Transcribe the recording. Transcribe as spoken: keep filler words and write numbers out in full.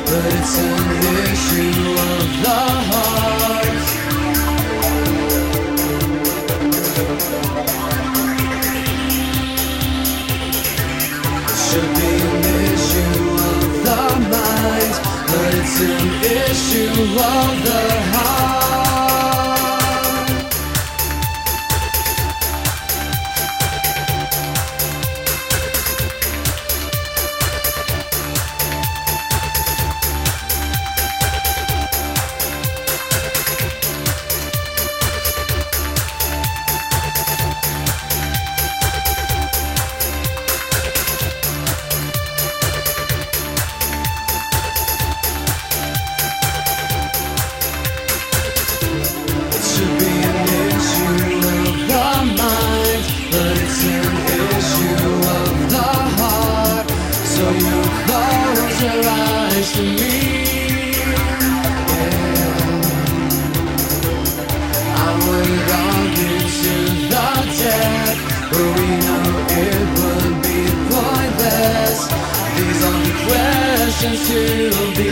but it's an issue of the heart. It should be an issue of the mind, but it's an issue of the heart. So you close your eyes to me, yeah. I would argue to the death, but we know it would be pointless. These are the questions to be